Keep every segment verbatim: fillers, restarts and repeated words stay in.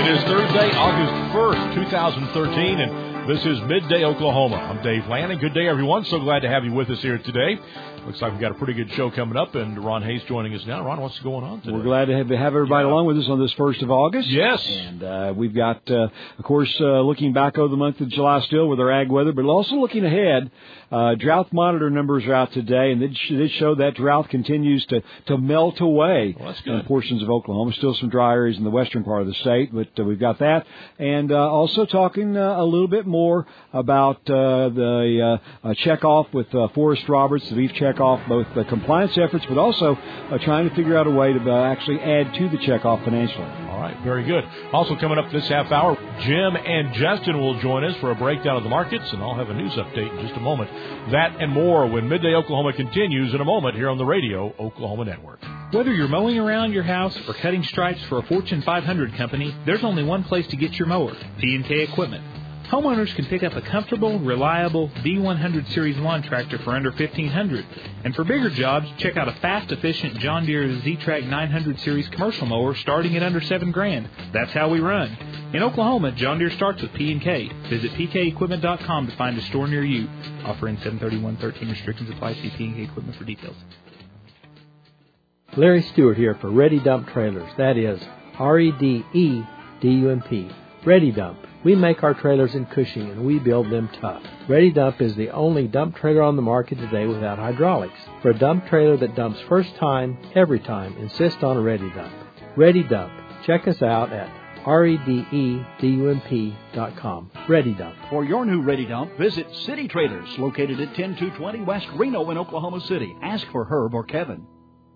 It is Thursday, August first, two thousand thirteen, and this is Midday Oklahoma. I'm Dave Lanning. Good day, everyone. So glad to have you with us here today. Looks like we've got a pretty good show coming up, and Ron Hayes joining us now. Ron, what's going on today? We're glad to have, have everybody yeah. along with us on this first of August. Yes. And uh, we've got, uh, of course, uh, looking back over the month of July still with our ag weather, but also looking ahead. Uh, drought monitor numbers are out today, and they did show that drought continues to, to melt away well, that's good. in portions of Oklahoma. Still some dry areas in the western part of the state, but uh, we've got that. And uh, also talking uh, a little bit more about uh, the uh, uh, checkoff with uh, Forrest Roberts, the beef checkoff, both the compliance efforts, but also uh, trying to figure out a way to uh, actually add to the checkoff financially. All right, very good. Also coming up this half hour, Jim and Justin will join us for a breakdown of the markets, and I'll have a news update in just a moment. That and more when Midday Oklahoma continues in a moment here on the Radio Oklahoma Network. Whether you're mowing around your house or cutting stripes for a Fortune five hundred company, there's only one place to get your mower, P and K Equipment. Homeowners can pick up a comfortable, reliable B one hundred series lawn tractor for under fifteen hundred dollars. And for bigger jobs, check out a fast, efficient John Deere Z-Track nine hundred series commercial mower starting at under seven grand. That's how we run. In Oklahoma, John Deere starts with P and K. Visit P K equipment dot com to find a store near you. Offer in seven thirty-one thirteen. Restrictions apply. See P and K Equipment for details. Larry Stewart here for Ready Dump Trailers. That is R E D E D U M P. Ready Dump. We make our trailers in Cushing, and we build them tough. Ready Dump is the only dump trailer on the market today without hydraulics. For a dump trailer that dumps first time, every time, insist on a Ready Dump. Ready Dump. Check us out at R E D E D U M P dot com. Ready Dump. For your new Ready Dump, visit City Traders, located at ten two twenty West Reno in Oklahoma City. Ask for Herb or Kevin.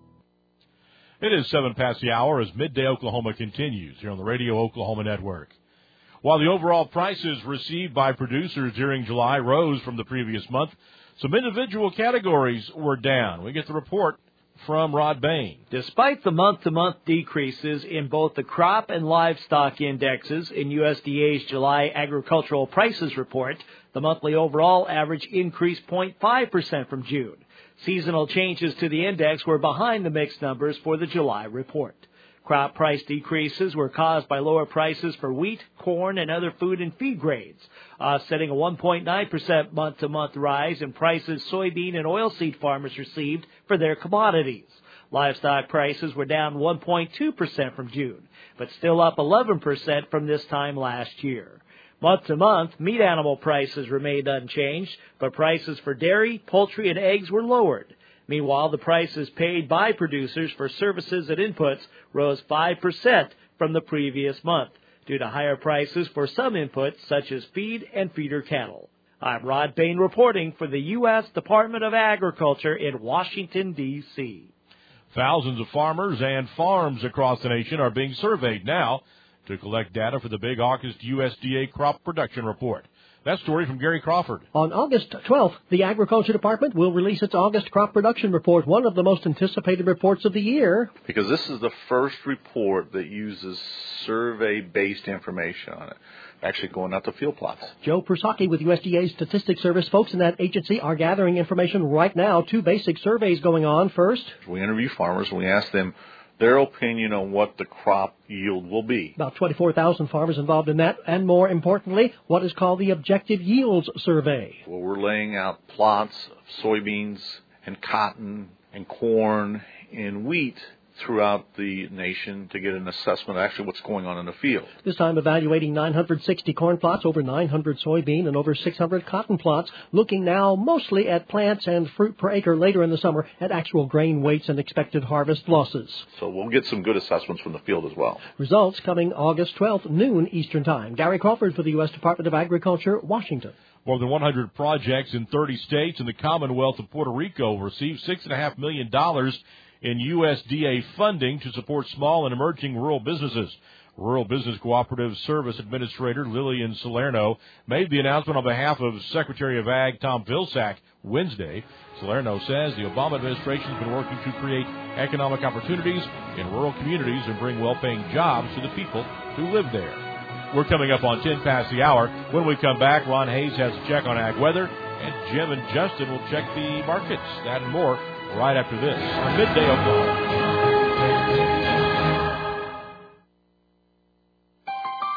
It is seven past the hour as Midday Oklahoma continues here on the Radio Oklahoma Network. While the overall prices received by producers during July rose from the previous month, some individual categories were down. We get the report from Rod Bain. Despite the month-to-month decreases in both the crop and livestock indexes in U S D A's July agricultural prices report, the monthly overall average increased zero point five percent from June. Seasonal changes to the index were behind the mixed numbers for the July report. Crop price decreases were caused by lower prices for wheat, corn, and other food and feed grades, offsetting a one point nine percent month-to-month rise in prices soybean and oilseed farmers received for their commodities. Livestock prices were down one point two percent from June, but still up eleven percent from this time last year. Month-to-month, meat animal prices remained unchanged, but prices for dairy, poultry, and eggs were lowered. Meanwhile, the prices paid by producers for services and inputs rose five percent from the previous month due to higher prices for some inputs such as feed and feeder cattle. I'm Rod Bain reporting for the U S Department of Agriculture in Washington, D C Thousands of farmers and farms across the nation are being surveyed now to collect data for the big August U S D A crop production report. That story from Gary Crawford. On August twelfth, the Agriculture Department will release its August crop production report, one of the most anticipated reports of the year. Because this is the first report that uses survey-based information on it, actually going out to field plots. Joe Persaki with U S D A's Statistics Service. Folks in that agency are gathering information right now. Two basic surveys going on. First, we interview farmers and we ask them their opinion on what the crop yield will be. About twenty-four thousand farmers involved in that, and more importantly, what is called the Objective Yields Survey. Well, we're laying out plots of soybeans and cotton and corn and wheat throughout the nation to get an assessment of actually what's going on in the field. This time evaluating nine hundred sixty corn plots, over nine hundred soybean, and over six hundred cotton plots, looking now mostly at plants and fruit per acre later in the summer at actual grain weights and expected harvest losses. So we'll get some good assessments from the field as well. Results coming August twelfth, noon Eastern Time. Gary Crawford for the U S Department of Agriculture, Washington. More than one hundred projects in thirty states and the Commonwealth of Puerto Rico received six point five million dollars in U S D A funding to support small and emerging rural businesses. Rural Business Cooperative Service Administrator Lillian Salerno made the announcement on behalf of Secretary of Ag Tom Vilsack Wednesday. Salerno says the Obama administration has been working to create economic opportunities in rural communities and bring well-paying jobs to the people who live there. We're coming up on ten past the hour. When we come back, Ron Hayes has a check on ag weather, and Jim and Justin will check the markets. That and more right after this on Midday Oklahoma.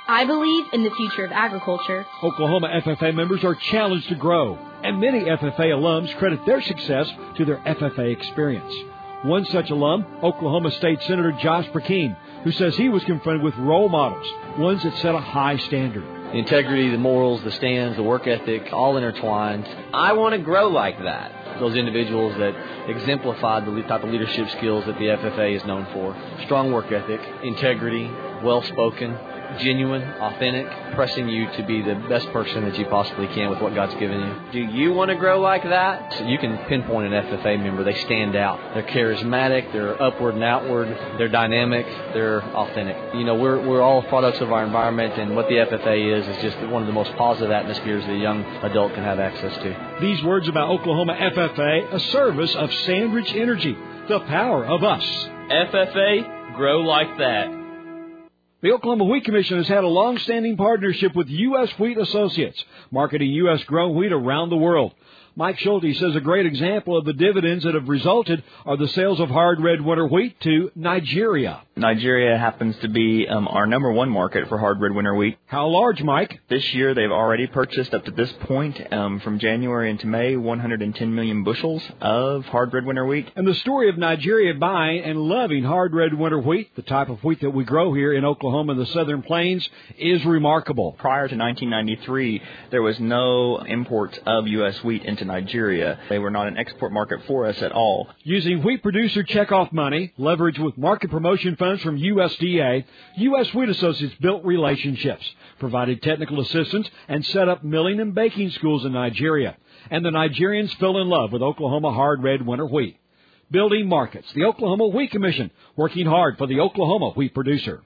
I believe in the future of agriculture. Oklahoma F F A members are challenged to grow, and many F F A alums credit their success to their F F A experience. One such alum, Oklahoma State Senator Josh Burkeen, who says he was confronted with role models, ones that set a high standard. The integrity, the morals, the stands, the work ethic, all intertwined. I want to grow like that. Those individuals that exemplified the type of leadership skills that the F F A is known for. Strong work ethic, integrity, well-spoken, genuine, authentic, pressing you to be the best person that you possibly can with what God's given you. Do you want to grow like that? So you can pinpoint an F F A member. They stand out. They're charismatic. They're upward and outward. They're dynamic. They're authentic. You know, we're we're all products of our environment, and what the F F A is is just one of the most positive atmospheres that a young adult can have access to. These words about Oklahoma F F A, a service of Sandridge Energy, the power of us. F F A, grow like that. The Oklahoma Wheat Commission has had a long-standing partnership with U S Wheat Associates, marketing U S grown wheat around the world. Mike Schulte says a great example of the dividends that have resulted are the sales of hard red winter wheat to Nigeria. Nigeria happens to be um, our number one market for hard red winter wheat. How large, Mike? This year they've already purchased up to this point, um, from January into May, one hundred ten million bushels of hard red winter wheat. And the story of Nigeria buying and loving hard red winter wheat, the type of wheat that we grow here in Oklahoma and the Southern Plains, is remarkable. Prior to nineteen ninety-three, there was no imports of U S wheat into Nigeria. They were not an export market for us at all. Using wheat producer checkoff money, leveraged with market promotion funds from U S D A, U S Wheat Associates built relationships, provided technical assistance, and set up milling and baking schools in Nigeria. And the Nigerians fell in love with Oklahoma hard red winter wheat. Building markets, the Oklahoma Wheat Commission, working hard for the Oklahoma wheat producer.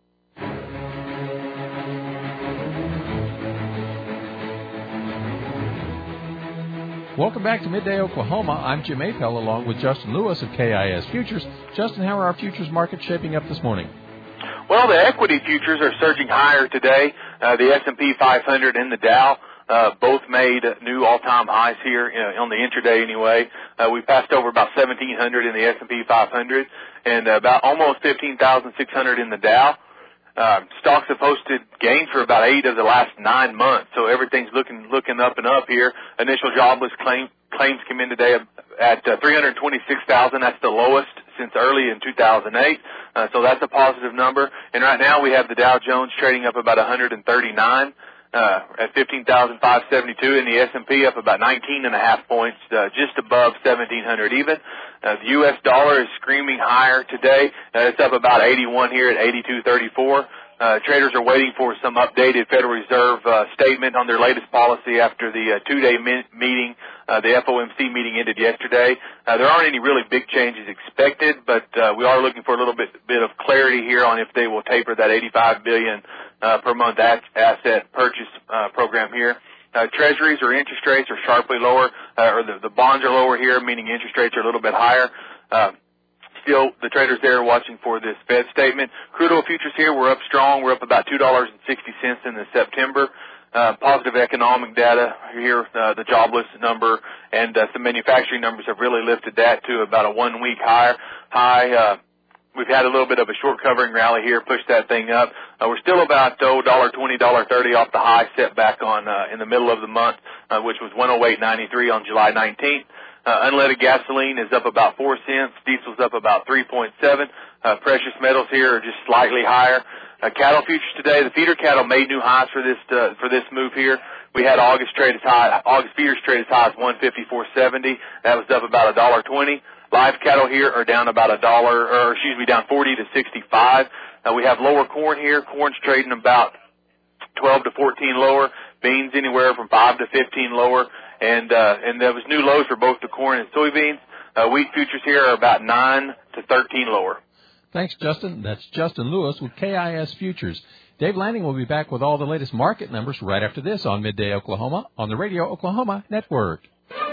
Welcome back to Midday Oklahoma. I'm Jim Apel along with Justin Lewis of K I S Futures. Justin, how are our futures markets shaping up this morning? Well, the equity futures are surging higher today. Uh, the S and P five hundred and the Dow uh, both made new all-time highs here, you know, on the intraday anyway. Uh, we passed over about seventeen hundred in the S and P five hundred and uh, about almost fifteen thousand six hundred in the Dow. Uh, stocks have posted gains for about eight of the last nine months, so everything's looking looking up and up here. Initial jobless claim, claims came in today at uh, three hundred twenty-six thousand. That's the lowest since early in two thousand eight, uh, so that's a positive number. And right now we have the Dow Jones trading up about one hundred thirty-nine uh, at fifteen thousand five hundred seventy-two, and the S and P up about nineteen and a half points, uh, just above seventeen hundred even. Uh, the U S dollar is screaming higher today. Uh, it's up about eighty-one here at eighty-two thirty-four. Uh, traders are waiting for some updated Federal Reserve uh, statement on their latest policy after the uh, two-day mi- meeting. Uh, the F O M C meeting ended yesterday. Uh, there aren't any really big changes expected, but uh, we are looking for a little bit bit of clarity here on if they will taper that eighty-five billion dollars uh, per month asset purchase uh, program here. Uh, treasuries or interest rates are sharply lower, uh, or the, the bonds are lower here, meaning interest rates are a little bit higher. Uh, still, the traders there are watching for this Fed statement. Crude oil futures here, we're up strong. We're up about two dollars and sixty cents in the September. Uh, positive economic data here, uh, the jobless number, and uh, some manufacturing numbers have really lifted that to about a one-week higher high. Uh, We've had a little bit of a short covering rally here, pushed that thing up. Uh, we're still about oh, one dollar twenty, one dollar thirty off the high set back on uh, in the middle of the month, uh, which was one oh eight ninety-three on July nineteenth. Uh, unleaded gasoline is up about four cents. Diesel's up about three point seven. Uh, precious metals here are just slightly higher. Uh, cattle futures today, the feeder cattle made new highs for this uh, for this move here. We had August trade as high, August feeders trade as high as one fifty-four seventy. That was up about one dollar twenty. Live cattle here are down about a dollar, or excuse me, down forty to sixty-five. Uh, we have lower corn here. Corn's trading about twelve to fourteen lower. Beans anywhere from five to fifteen lower. And, uh, and there was new lows for both the corn and soybeans. Uh, wheat futures here are about nine to thirteen lower. Thanks, Justin. That's Justin Lewis with K I S Futures. Dave Lanning will be back with all the latest market numbers right after this on Midday Oklahoma on the Radio Oklahoma Network.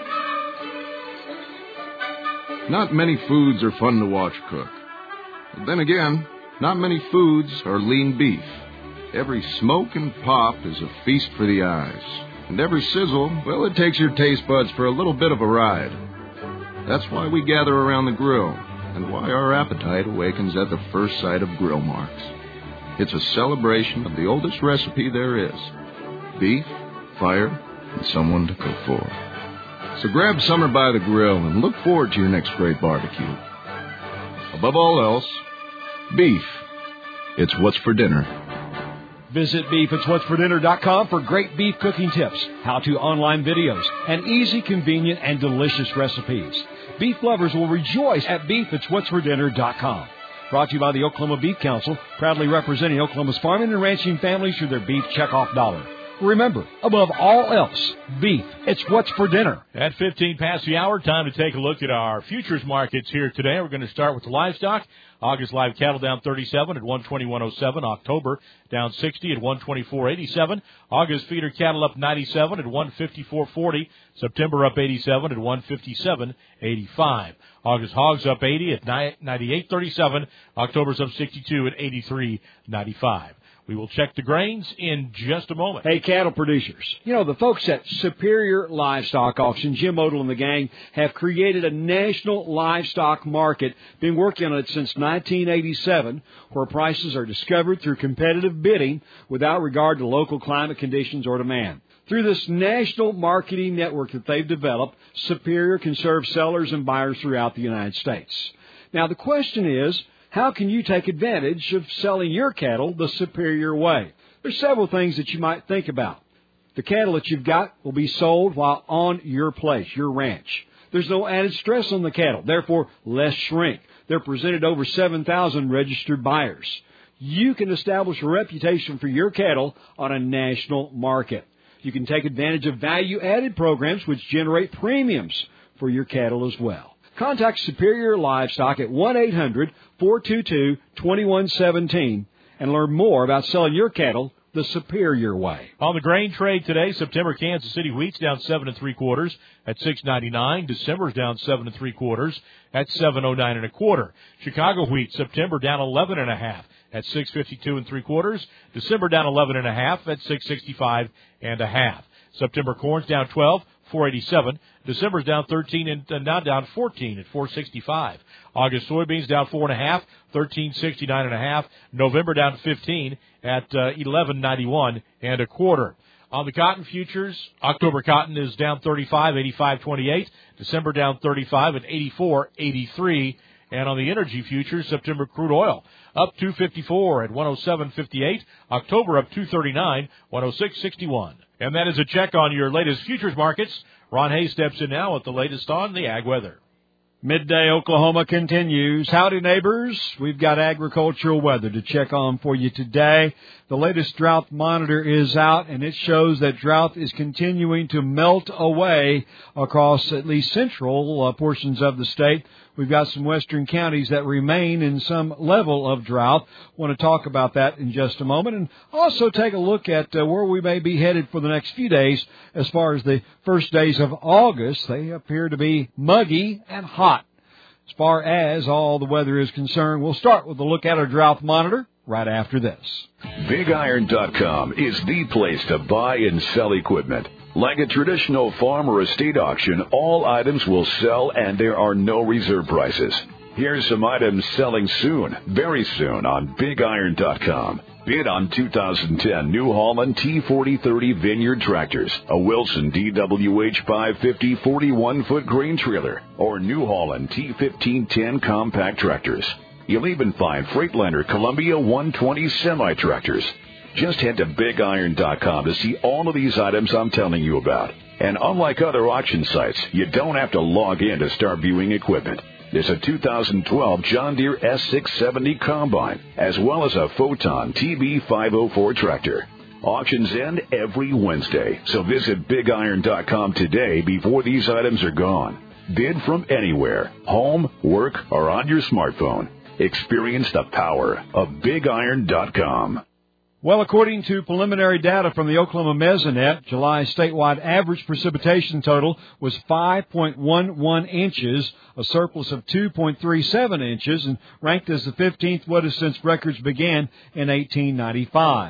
Not many foods are fun to watch cook. But then again, not many foods are lean beef. Every smoke and pop is a feast for the eyes. And every sizzle, well, it takes your taste buds for a little bit of a ride. That's why we gather around the grill, and why our appetite awakens at the first sight of grill marks. It's a celebration of the oldest recipe there is. Beef, fire, and someone to cook for. So grab summer by the grill and look forward to your next great barbecue. Above all else, beef. It's what's for dinner. Visit beef it's what's for dinner dot com for great beef cooking tips, how-to online videos, and easy, convenient, and delicious recipes. Beef lovers will rejoice at beef it's what's for dinner dot com. Brought to you by the Oklahoma Beef Council, proudly representing Oklahoma's farming and ranching families through their beef checkoff dollar. Remember, above all else, beef, it's what's for dinner. At fifteen past the hour, time to take a look at our futures markets here today. We're going to start with the livestock. August live cattle down thirty-seven at one twenty-one oh seven. October down sixty at one twenty-four eighty-seven. August feeder cattle up ninety-seven at one fifty-four forty. September up eighty-seven at one fifty-seven eighty-five. August hogs up eighty at ninety-eight thirty-seven. October's up sixty-two at eighty-three ninety-five. We will check the grains in just a moment. Hey, cattle producers, you know, the folks at Superior Livestock Auction, Jim Odell and the gang, have created a national livestock market, been working on it since nineteen eighty-seven, where prices are discovered through competitive bidding without regard to local climate conditions or demand. Through this national marketing network that they've developed, Superior can serve sellers and buyers throughout the United States. Now, the question is, how can you take advantage of selling your cattle the Superior way? There's several things that you might think about. The cattle that you've got will be sold while on your place, your ranch. There's no added stress on the cattle, therefore less shrink. They're presented over seven thousand registered buyers. You can establish a reputation for your cattle on a national market. You can take advantage of value-added programs which generate premiums for your cattle as well. Contact Superior Livestock at one eight hundred four two two two one one seven and learn more about selling your cattle the Superior way. On the grain trade today, September Kansas City wheat's down seven and three quarters at six ninety-nine. December's down seven and three quarters at seven oh nine and a quarter. Chicago wheat September down eleven and a half at six fifty-two and three quarters. December down eleven and a half at six sixty-five and a half. September corn's down twelve. four eighty-seven. December's down thirteen and uh, now down fourteen at four sixty-five. August soybeans down four and a half, thirteen sixty-nine and a half. November down fifteen at uh, eleven ninety-one and a quarter. On the cotton futures, October cotton is down thirty-five, eighty-five twenty-eight. December down thirty-five at eighty-four eighty-three. And on the energy futures, September crude oil up two fifty-four at one oh seven fifty-eight. October up two thirty-nine, one oh six sixty-one. And that is a check on your latest futures markets. Ron Hayes steps in now with the latest on the ag weather. Midday Oklahoma continues. Howdy, neighbors. We've got agricultural weather to check on for you today. The latest drought monitor is out, and it shows that drought is continuing to melt away across at least central uh, portions of the state. We've got some western counties that remain in some level of drought. Want to talk about that in just a moment, and also take a look at uh, where we may be headed for the next few days as far as the first days of August. They appear to be muggy and hot. As far as all the weather is concerned, we'll start with a look at our drought monitor right after this. Big Iron dot com is the place to buy and sell equipment. Like a traditional farm or estate auction, all items will sell and there are no reserve prices. Here's some items selling soon, very soon on Big Iron dot com. Bid on two thousand ten New Holland T forty thirty Vineyard tractors, a Wilson D W H five fifty forty-one foot grain trailer, or New Holland T fifteen ten compact tractors. You'll even find Freightliner Columbia one twenty semi-tractors. Just head to Big Iron dot com to see all of these items I'm telling you about. And unlike other auction sites, you don't have to log in to start viewing equipment. There's a two thousand twelve John Deere S six seventy Combine, as well as a Photon T B five oh four tractor. Auctions end every Wednesday, so visit Big Iron dot com today before these items are gone. Bid from anywhere, home, work, or on your smartphone. Experience the power of Big Iron dot com. Well, according to preliminary data from the Oklahoma Mesonet, July statewide average precipitation total was five point one one inches, a surplus of two point three seven inches, and ranked as the fifteenth wettest since records began in eighteen ninety-five.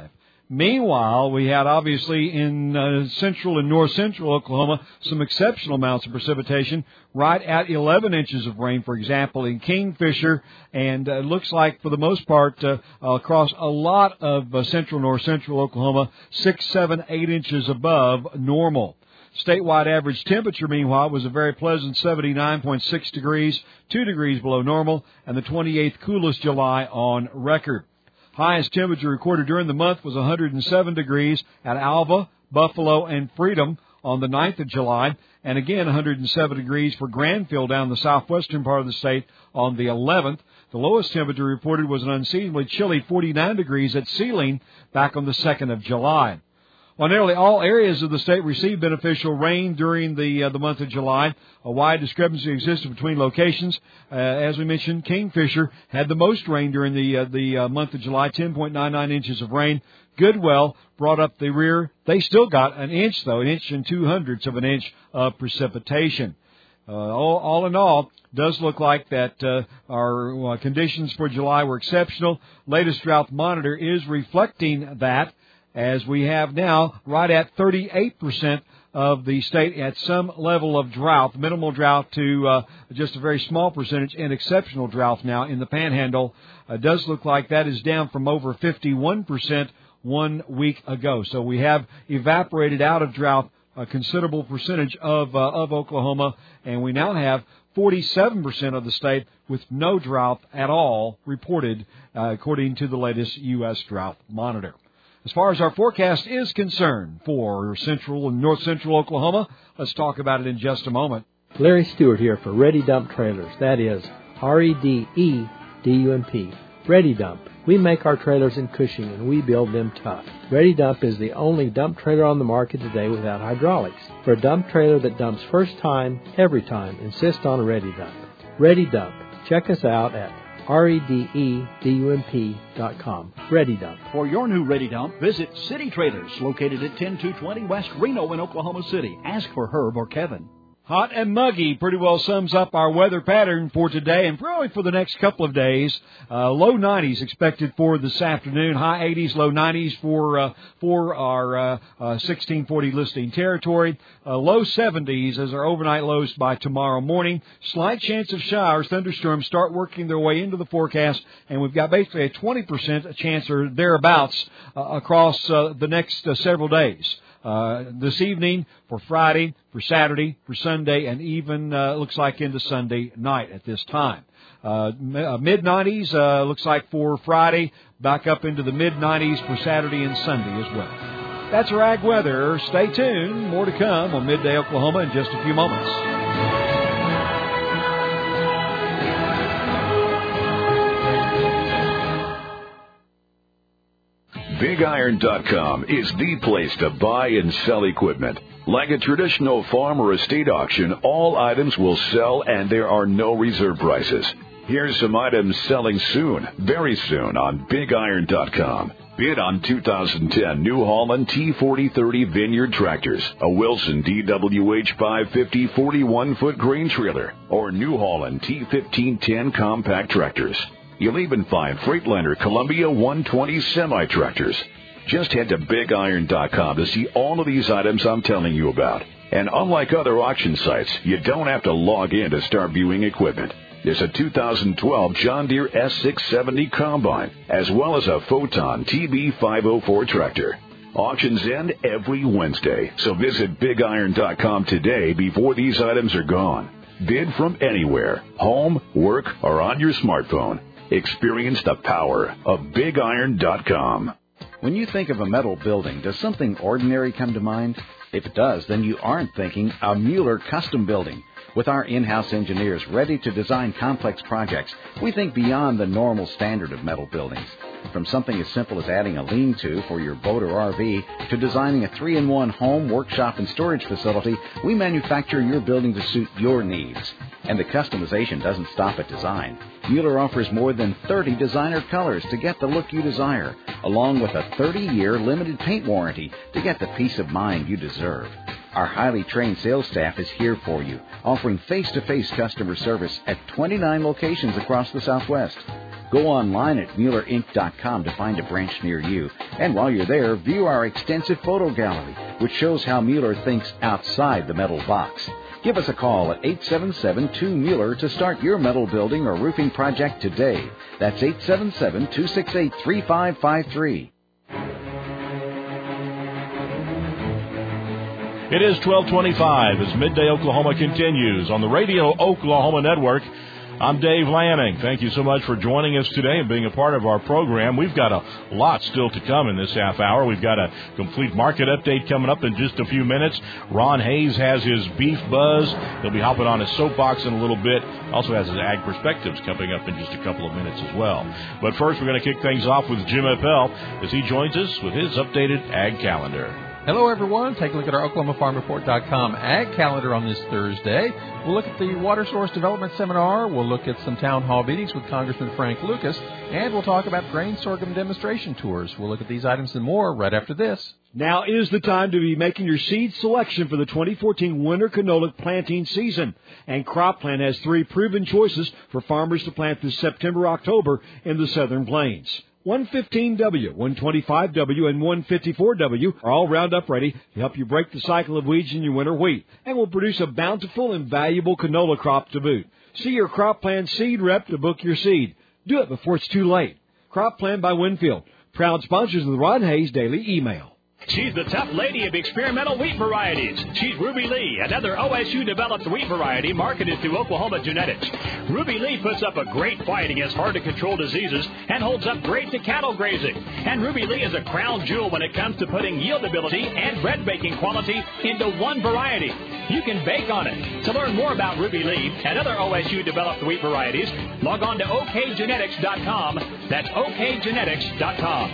Meanwhile, we had obviously in uh, central and north central Oklahoma some exceptional amounts of precipitation, right at eleven inches of rain, for example, in Kingfisher, and uh, it looks like for the most part uh, across a lot of uh, central north central Oklahoma, six, seven, eight inches above normal. Statewide average temperature, meanwhile, was a very pleasant seventy-nine point six degrees, two degrees below normal, and the twenty-eighth coolest July on record. Highest temperature recorded during the month was one hundred seven degrees at Alva, Buffalo, and Freedom on the ninth of July, and again one hundred seven degrees for Granville down the southwestern part of the state on the eleventh. The lowest temperature reported was an unseasonably chilly forty-nine degrees at Sealing back on the second of July. While nearly all areas of the state received beneficial rain during the uh, the month of July, a wide discrepancy existed between locations. Uh, as we mentioned, Kingfisher had the most rain during the uh, the uh, month of July, ten point nine nine inches of rain. Goodwell brought up the rear. They still got an inch, though, an inch and two hundredths of an inch of precipitation. Uh, all, all in all, does look like that uh, our uh, conditions for July were exceptional. Latest drought monitor is reflecting that, as we have now right at thirty-eight percent of the state at some level of drought, minimal drought to uh, just a very small percentage, and exceptional drought now in the Panhandle. It uh, does look like that is down from over fifty-one percent one week ago. So we have evaporated out of drought a considerable percentage of uh, of Oklahoma, and we now have forty-seven percent of the state with no drought at all reported, uh, according to the latest U S Drought Monitor. As far as our forecast is concerned for central and north central Oklahoma, let's talk about it in just a moment. Larry Stewart here for Ready Dump Trailers. That is R E D E D U M P. Ready Dump. We make our trailers in Cushing, and we build them tough. Ready Dump is the only dump trailer on the market today without hydraulics. For a dump trailer that dumps first time, every time, insist on a Ready Dump. Ready Dump. Check us out at R E D E D U M P dot com. Ready Dump. For your new Ready Dump, visit City Traders, located at ten two twenty West Reno in Oklahoma City. Ask for Herb or Kevin. Hot and muggy pretty well sums up our weather pattern for today and probably for the next couple of days. Uh, low nineties expected for this afternoon, high eighties, low nineties for uh, for our uh, uh, sixteen forty listing territory. Uh, low seventies as our overnight lows by tomorrow morning. Slight chance of showers, thunderstorms start working their way into the forecast, and we've got basically a twenty percent chance or thereabouts uh, across uh, the next uh, several days. Uh, this evening, for Friday, for Saturday, for Sunday, and even uh, looks like into Sunday night at this time. Uh, mid nineties uh, looks like for Friday, back up into the mid nineties for Saturday and Sunday as well. That's our ag weather. Stay tuned. More to come on Midday Oklahoma in just a few moments. Big Iron dot com is the place to buy and sell equipment. Like a traditional farm or estate auction, all items will sell and there are no reserve prices. Here's some items selling soon, very soon on Big Iron dot com. Bid on two thousand ten New Holland T forty thirty Vineyard tractors, a Wilson D W H five fifty forty-one foot grain trailer, or New Holland T fifteen ten compact tractors. You'll even find Freightliner Columbia one twenty semi-tractors. Just head to Big Iron dot com to see all of these items I'm telling you about. And unlike other auction sites, you don't have to log in to start viewing equipment. There's a two thousand twelve John Deere S six seventy Combine, as well as a Photon T B five oh four tractor. Auctions end every Wednesday, so visit Big Iron dot com today before these items are gone. Bid from anywhere, home, work, or on your smartphone. Experience the power of Big Iron dot com. When you think of a metal building, does something ordinary come to mind? If it does, then you aren't thinking a Mueller custom building. With our in-house engineers ready to design complex projects, we think beyond the normal standard of metal buildings. From something as simple as adding a lean-to for your boat or R V to designing a three-in-one home, workshop, and storage facility, we manufacture your building to suit your needs. And the customization doesn't stop at design. Mueller offers more than thirty designer colors to get the look you desire, along with a thirty-year limited paint warranty to get the peace of mind you deserve. Our highly trained sales staff is here for you, offering face-to-face customer service at twenty-nine locations across the Southwest. Go online at Mueller Inc dot com to find a branch near you. And while you're there, view our extensive photo gallery, which shows how Mueller thinks outside the metal box. Give us a call at eight seven seven, two, Mueller to start your metal building or roofing project today. That's eight seven seven, two six eight, three five five three. It is twelve twenty-five as Midday Oklahoma continues on the Radio Oklahoma Network. I'm Dave Lanning. Thank you so much for joining us today and being a part of our program. We've got a lot still to come in this half hour. We've got a complete market update coming up in just a few minutes. Ron Hayes has his beef buzz. He'll be hopping on his soapbox in a little bit. Also has his ag perspectives coming up in just a couple of minutes as well. But first, we're going to kick things off with Jim Appel as he joins us with his updated ag calendar. Hello, everyone. Take a look at our Oklahoma Farm Report dot com ag calendar on this Thursday. We'll look at the Water Source Development Seminar. We'll look at some town hall meetings with Congressman Frank Lucas. And we'll talk about grain sorghum demonstration tours. We'll look at these items and more right after this. Now is the time to be making your seed selection for the twenty fourteen winter canola planting season. And CropPlan has three proven choices for farmers to plant this September, October in the Southern Plains. one fifteen W, one twenty-five W, and one fifty-four W are all Roundup ready to help you break the cycle of weeds in your winter wheat and will produce a bountiful and valuable canola crop to boot. See your CropPlan seed rep to book your seed. Do it before it's too late. CropPlan by Winfield, proud sponsors of the Ron Hayes Daily Email. She's the tough lady of experimental wheat varieties. She's Ruby Lee, another O S U-developed wheat variety marketed through Oklahoma Genetics. Ruby Lee puts up a great fight against hard-to-control diseases and holds up great to cattle grazing. And Ruby Lee is a crown jewel when it comes to putting yieldability and bread baking quality into one variety. You can bake on it. To learn more about Ruby Lee and other O S U-developed wheat varieties, log on to O K genetics dot com. That's O K genetics dot com.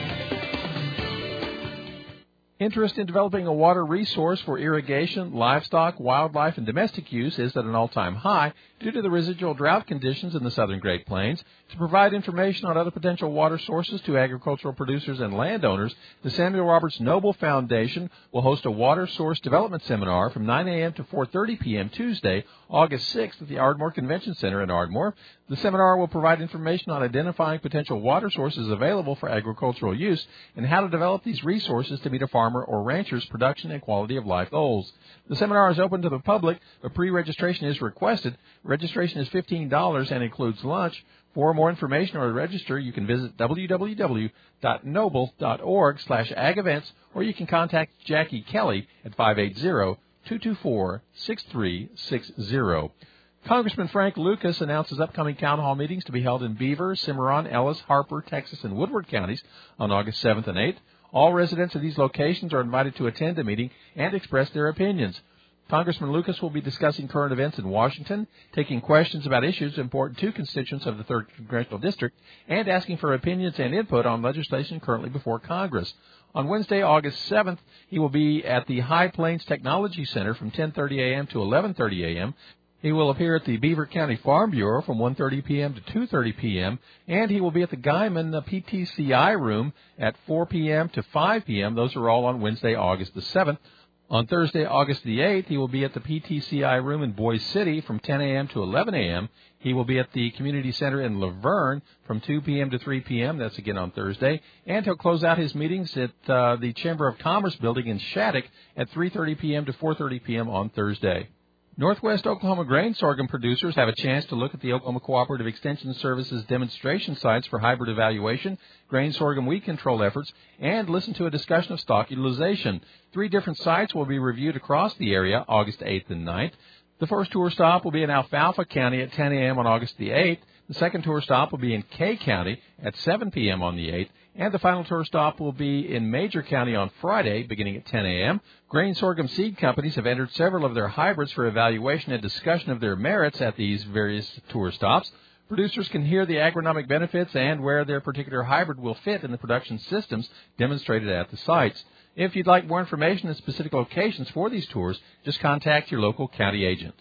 Interest in developing a water resource for irrigation, livestock, wildlife, and domestic use is at an all-time high due to the residual drought conditions in the southern Great Plains. To provide information on other potential water sources to agricultural producers and landowners, the Samuel Roberts Noble Foundation will host a water source development seminar from nine a.m. to four thirty p.m. Tuesday, August sixth at the Ardmore Convention Center in Ardmore. The seminar will provide information on identifying potential water sources available for agricultural use and how to develop these resources to meet a farmer or rancher's production and quality of life goals. The seminar is open to the public, but pre-registration is requested. Registration is fifteen dollars and includes lunch. For more information or to register, you can visit w w w dot noble dot org slash ag events, or you can contact Jackie Kelly at five eight zero, two two four, six three six zero. Congressman Frank Lucas announces upcoming town hall meetings to be held in Beaver, Cimarron, Ellis, Harper, Texas, and Woodward counties on August seventh and eighth. All residents of these locations are invited to attend the meeting and express their opinions. Congressman Lucas will be discussing current events in Washington, taking questions about issues important to constituents of the third Congressional District, and asking for opinions and input on legislation currently before Congress. On Wednesday, August seventh, he will be at the High Plains Technology Center from ten thirty a.m. to eleven thirty a.m. He will appear at the Beaver County Farm Bureau from one thirty p.m. to two thirty p.m., and he will be at the Guyman P T C I room at four p.m. to five p.m. Those are all on Wednesday, August the seventh. On Thursday, August the eighth, he will be at the P T C I room in Boise City from ten a.m. to eleven a.m. He will be at the Community Center in Laverne from two p.m. to three p.m. That's again on Thursday. And he'll close out his meetings at uh, the Chamber of Commerce building in Shattuck at three thirty p.m. to four thirty p.m. on Thursday. Northwest Oklahoma grain sorghum producers have a chance to look at the Oklahoma Cooperative Extension Service's demonstration sites for hybrid evaluation, grain sorghum weed control efforts, and listen to a discussion of stock utilization. Three different sites will be reviewed across the area August eighth and ninth. The first tour stop will be in Alfalfa County at ten a.m. on August the eighth. The second tour stop will be in Kay County at seven p.m. on the eighth. And the final tour stop will be in Major County on Friday, beginning at ten a.m. Grain sorghum seed companies have entered several of their hybrids for evaluation and discussion of their merits at these various tour stops. Producers can hear the agronomic benefits and where their particular hybrid will fit in the production systems demonstrated at the sites. If you'd like more information and specific locations for these tours, just contact your local county agent.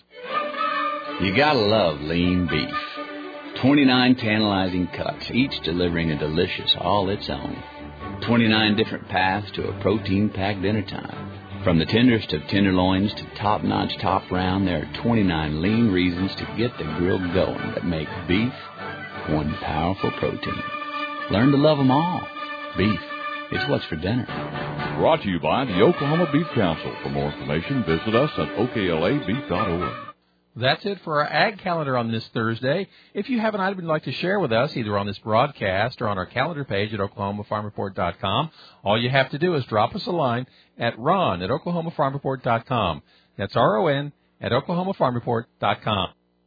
You gotta love lean beef. twenty-nine tantalizing cuts, each delivering a delicious all its own. twenty-nine different paths to a protein-packed dinner time. From the tenderest of tenderloins to top-notch top round, there are twenty-nine lean reasons to get the grill going that make beef one powerful protein. Learn to love them all. Beef is what's for dinner. Brought to you by the Oklahoma Beef Council. For more information, visit us at O K L A beef dot org. That's it for our Ag Calendar on this Thursday. If you have an item you'd like to share with us, either on this broadcast or on our calendar page at oklahoma farm report dot com, all you have to do is drop us a line at ron at oklahoma farm report dot com. That's R O N at oklahoma farm report dot com.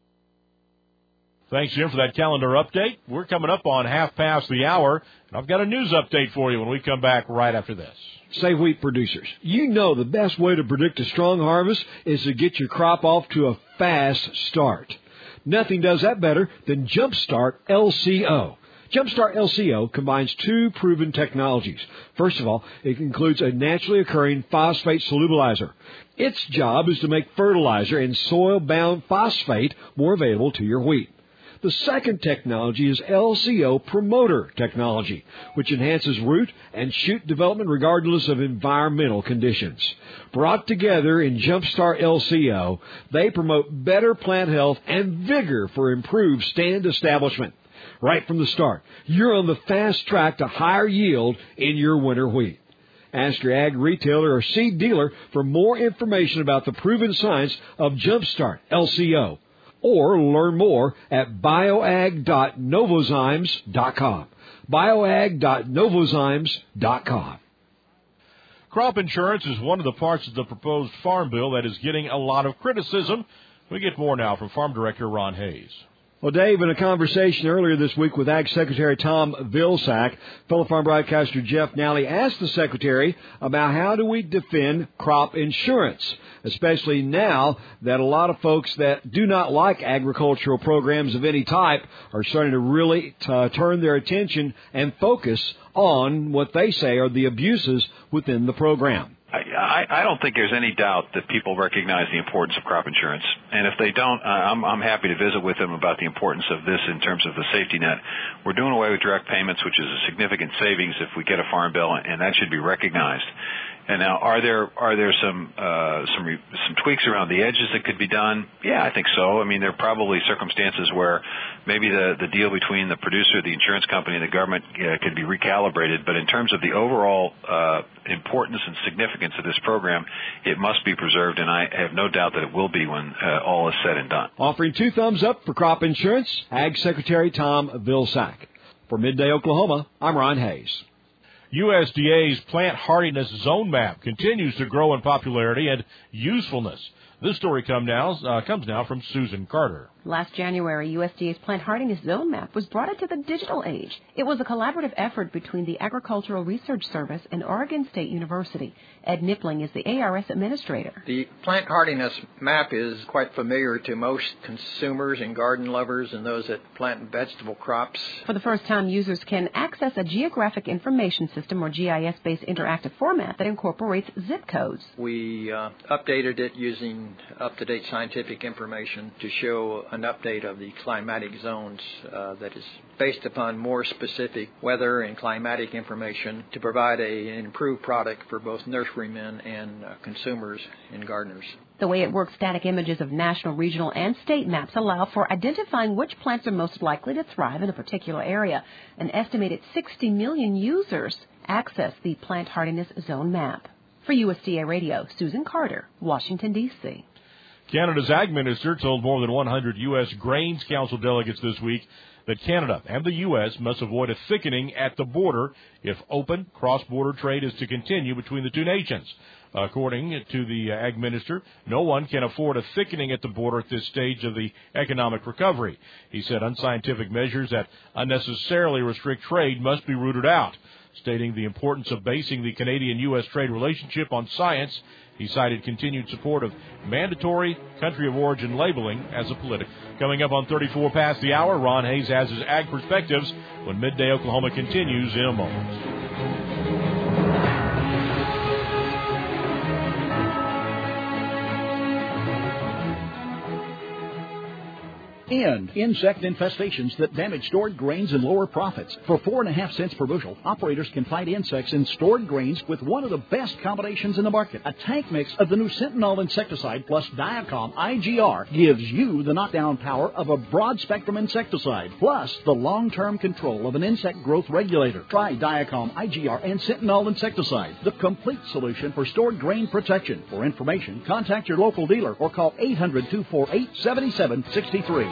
Thanks, Jim, for that calendar update. We're coming up on half past the hour, and I've got a news update for you when we come back right after this. Say, wheat producers, you know the best way to predict a strong harvest is to get your crop off to a fast start. Nothing does that better than Jumpstart L C O. Jumpstart L C O combines two proven technologies. First of all, it includes a naturally occurring phosphate solubilizer. Its job is to make fertilizer and soil-bound phosphate more available to your wheat. The second technology is L C O Promoter technology, which enhances root and shoot development regardless of environmental conditions. Brought together in Jumpstart L C O, they promote better plant health and vigor for improved stand establishment. Right from the start, you're on the fast track to higher yield in your winter wheat. Ask your ag retailer or seed dealer for more information about the proven science of Jumpstart L C O. Or learn more at bioag dot novozymes dot com. bioag dot novozymes dot com. Crop insurance is one of the parts of the proposed farm bill that is getting a lot of criticism. We get more now from Farm Director Ron Hayes. Well, Dave, in a conversation earlier this week with Ag Secretary Tom Vilsack, fellow farm broadcaster Jeff Nally asked the Secretary about how do we defend crop insurance, especially now that a lot of folks that do not like agricultural programs of any type are starting to really uh, turn their attention and focus on what they say are the abuses within the program. I, I don't think there's any doubt that people recognize the importance of crop insurance. And if they don't, I'm, I'm happy to visit with them about the importance of this in terms of the safety net. We're doing away with direct payments, which is a significant savings if we get a farm bill, and that should be recognized. And now, are there are there some uh, some re, some tweaks around the edges that could be done? Yeah, I think so. I mean, there are probably circumstances where maybe the the deal between the producer, the insurance company, and the government uh, could be recalibrated. But in terms of the overall uh, importance and significance of this program, it must be preserved, and I have no doubt that it will be when uh, all is said and done. Offering two thumbs up for crop insurance, Ag Secretary Tom Vilsack. For Midday Oklahoma, I'm Ron Hayes. U S D A's Plant Hardiness Zone Map continues to grow in popularity and usefulness. This story come now, uh, comes now from Susan Carter. Last January, U S D A's Plant Hardiness Zone Map was brought into the digital age. It was a collaborative effort between the Agricultural Research Service and Oregon State University. Ed Nippling is the A R S administrator. The Plant Hardiness Map is quite familiar to most consumers and garden lovers and those that plant vegetable crops. For the first time, users can access a Geographic Information System, or G I S-based interactive format that incorporates zip codes. We uh, updated it using up-to-date scientific information to show an update of the climatic zones uh, that is based upon more specific weather and climatic information to provide a, an improved product for both nurserymen and uh, consumers and gardeners. The way it works, static images of national, regional, and state maps allow for identifying which plants are most likely to thrive in a particular area. An estimated sixty million users access the Plant Hardiness Zone Map. For U S D A Radio, Susan Carter, Washington, D C Canada's Ag Minister told more than one hundred U S Grains Council delegates this week that Canada and the U S must avoid a thickening at the border if open cross-border trade is to continue between the two nations. According to the Ag Minister, no one can afford a thickening at the border at this stage of the economic recovery. He said unscientific measures that unnecessarily restrict trade must be rooted out. Stating the importance of basing the Canadian-U S trade relationship on science, he cited continued support of mandatory country of origin labeling as a political. Coming up on thirty-four past the hour, Ron Hayes has his Ag Perspectives when Midday Oklahoma continues in a moment. End insect infestations that damage stored grains and lower profits. For four and a half cents per bushel, operators can fight insects in stored grains with one of the best combinations in the market. A tank mix of the new Sentinel insecticide plus Diacom I G R gives you the knockdown power of a broad-spectrum insecticide, plus the long-term control of an insect growth regulator. Try Diacom I G R and Sentinel insecticide, the complete solution for stored grain protection. For information, contact your local dealer or call eight hundred, two four eight, seven seven six three.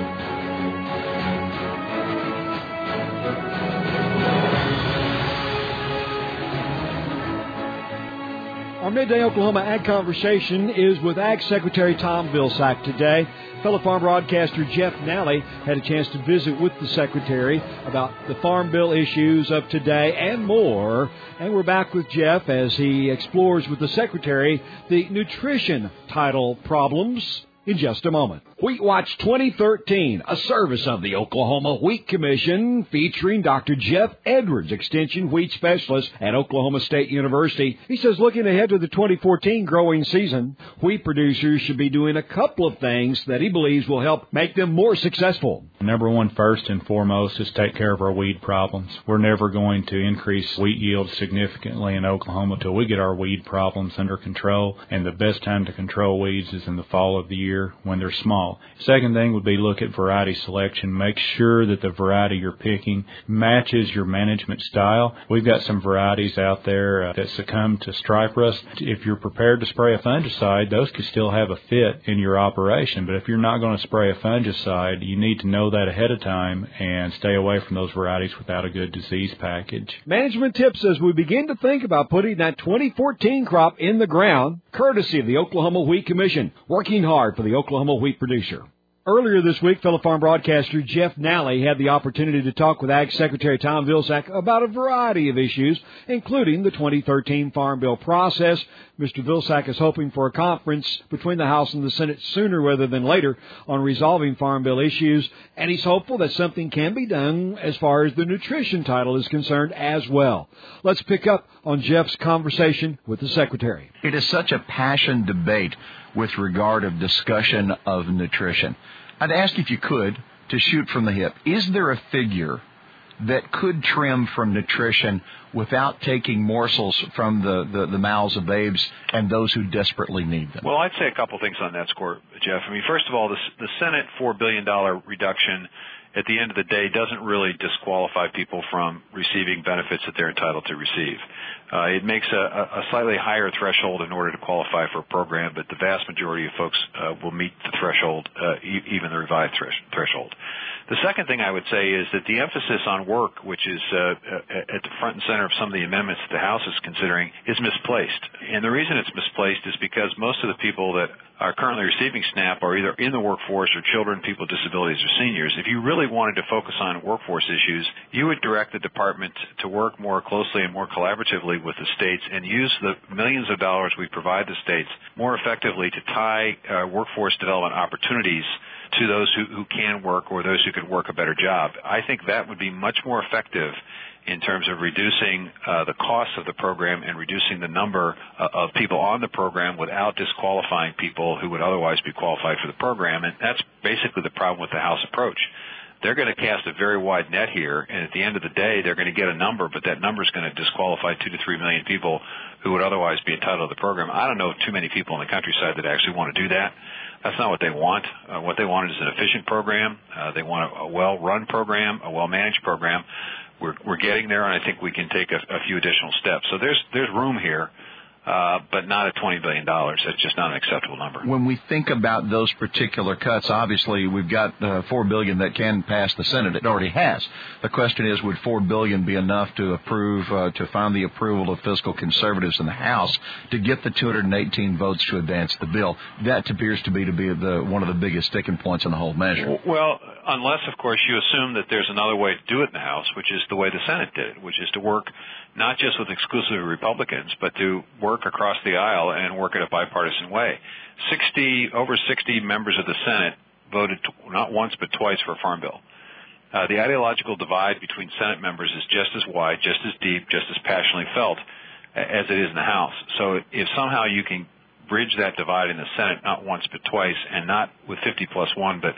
Our Midday Oklahoma Ag Conversation is with Ag Secretary Tom Vilsack today. Fellow farm broadcaster Jeff Nally had a chance to visit with the Secretary about the Farm Bill issues of today and more. And we're back with Jeff as he explores with the Secretary the nutrition title problems in just a moment. Wheat Watch twenty thirteen, a service of the Oklahoma Wheat Commission featuring Doctor Jeff Edwards, Extension Wheat Specialist at Oklahoma State University. He says looking ahead to the twenty fourteen growing season, wheat producers should be doing a couple of things that he believes will help make them more successful. Number one, first and foremost, is take care of our weed problems. We're never going to increase wheat yield significantly in Oklahoma until we get our weed problems under control, and the best time to control weeds is in the fall of the year when they're small. Second thing would be look at variety selection. Make sure that the variety you're picking matches your management style. We've got some varieties out there uh, that succumb to stripe rust. If you're prepared to spray a fungicide, those could still have a fit in your operation. But if you're not going to spray a fungicide, you need to know that ahead of time and stay away from those varieties without a good disease package. Management tips as we begin to think about putting that twenty fourteen crop in the ground, courtesy of the Oklahoma Wheat Commission, working hard for the Oklahoma wheat producer. Earlier this week, fellow farm broadcaster Jeff Nally had the opportunity to talk with Ag Secretary Tom Vilsack about a variety of issues, including the twenty thirteen Farm Bill process. Mister Vilsack is hoping for a conference between the House and the Senate sooner rather than later on resolving Farm Bill issues, and he's hopeful that something can be done as far as the nutrition title is concerned as well. Let's pick up on Jeff's conversation with the Secretary. It is such a passionate debate with regard of discussion of nutrition. I'd ask if you could, to shoot from the hip, is there a figure that could trim from nutrition without taking morsels from the, the, the mouths of babes and those who desperately need them? Well, I'd say a couple things on that score, Jeff. I mean, first of all, the, the Senate four billion dollars reduction at the end of the day doesn't really disqualify people from receiving benefits that they're entitled to receive. Uh, it makes a, a slightly higher threshold in order to qualify for a program, but the vast majority of folks uh, will meet the threshold, uh, e- even the revised thresh- threshold. The second thing I would say is that the emphasis on work, which is uh, at the front and center of some of the amendments that the House is considering, is misplaced. And the reason it's misplaced is because most of the people that are currently receiving SNAP are either in the workforce or children, people with disabilities, or seniors. If you really wanted to focus on workforce issues, you would direct the department to work more closely and more collaboratively with the states and use the millions of dollars we provide the states more effectively to tie uh, workforce development opportunities to those who, who can work or those who could work a better job. I think that would be much more effective in terms of reducing uh, the cost of the program and reducing the number uh, of people on the program without disqualifying people who would otherwise be qualified for the program. And that's basically the problem with the House approach. They're going to cast a very wide net here, and at the end of the day, they're going to get a number, but that number is going to disqualify two to three million people who would otherwise be entitled to the program. I don't know too many people in the countryside that actually want to do that. That's not what they want. Uh, what they want is an efficient program. Uh, they want a, a well-run program, a well-managed program. We're, we're getting there, and I think we can take a, a few additional steps. So there's there's room here. Uh, but not at twenty billion dollars. That's just not an acceptable number. When we think about those particular cuts, obviously we've got uh, four billion dollars that can pass the Senate. It already has. The question is, would four billion dollars be enough to approve, uh, to find the approval of fiscal conservatives in the House to get the two hundred eighteen votes to advance the bill? That appears to be to be the, one of the biggest sticking points in the whole measure. Well, unless, of course, you assume that there's another way to do it in the House, which is the way the Senate did it, which is to work not just with exclusively Republicans, but to work across the aisle and work in a bipartisan way. Sixty over sixty members of the Senate voted t- not once but twice for a farm bill. Uh, the ideological divide between Senate members is just as wide, just as deep, just as passionately felt as it is in the House. So if somehow you can bridge that divide in the Senate not once but twice, and not with fifty plus one, but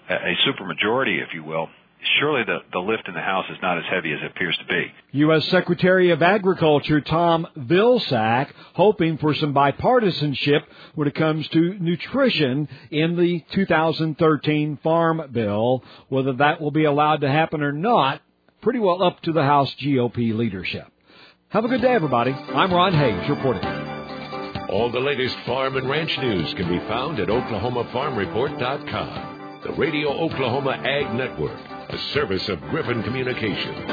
a, a supermajority, if you will, surely the, the lift in the House is not as heavy as it appears to be. U S. Secretary of Agriculture Tom Vilsack hoping for some bipartisanship when it comes to nutrition in the two thousand thirteen Farm Bill. Whether that will be allowed to happen or not, pretty well up to the House G O P leadership. Have a good day, everybody. I'm Ron Hayes reporting. All the latest farm and ranch news can be found at Oklahoma Farm Report dot com. The Radio Oklahoma Ag Network, a service of Griffin Communications.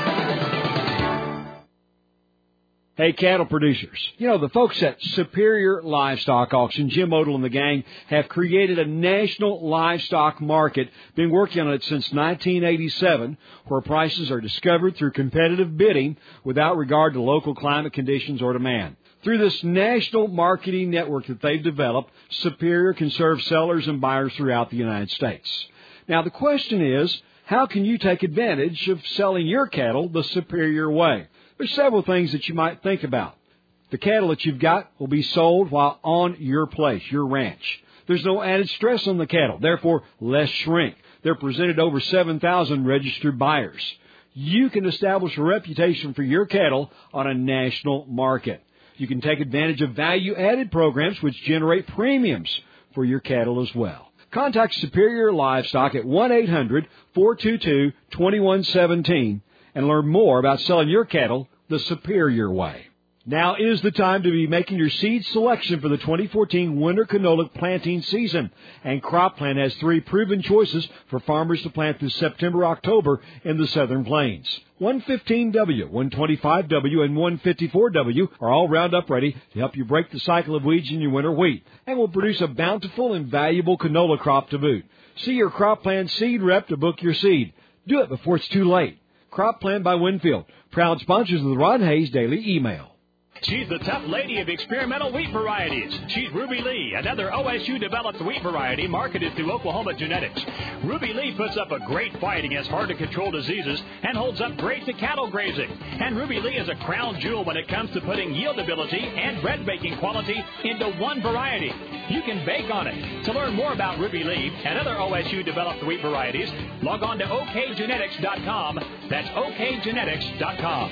Hey, cattle producers. You know, the folks at Superior Livestock Auction, Jim Odell and the gang, have created a national livestock market, been working on it since nineteen eighty-seven, where prices are discovered through competitive bidding without regard to local climate conditions or demand. Through this national marketing network that they've developed, Superior can serve sellers and buyers throughout the United States. Now, the question is, how can you take advantage of selling your cattle the Superior way? There's several things that you might think about. The cattle that you've got will be sold while on your place, your ranch. There's no added stress on the cattle, therefore less shrink. They're presented over seven thousand registered buyers. You can establish a reputation for your cattle on a national market. You can take advantage of value-added programs which generate premiums for your cattle as well. Contact Superior Livestock at one eight hundred four two two two one one seven and learn more about selling your cattle the Superior way. Now is the time to be making your seed selection for the twenty fourteen winter canola planting season. And CropPlan has three proven choices for farmers to plant this September, October in the Southern Plains. one fifteen W, one twenty-five W, and one fifty-four W are all Roundup ready to help you break the cycle of weeds in your winter wheat and will produce a bountiful and valuable canola crop to boot. See your CropPlan seed rep to book your seed. Do it before it's too late. CropPlan by Winfield, proud sponsors of the Ron Hayes Daily Email. She's the tough lady of experimental wheat varieties. She's Ruby Lee, another O S U-developed wheat variety marketed through Oklahoma Genetics. Ruby Lee puts up a great fight against hard-to-control diseases and holds up great to cattle grazing. And Ruby Lee is a crown jewel when it comes to putting yieldability and bread baking quality into one variety. You can bake on it. To learn more about Ruby Lee and other O S U-developed wheat varieties, log on to O K genetics dot com. That's O K genetics dot com.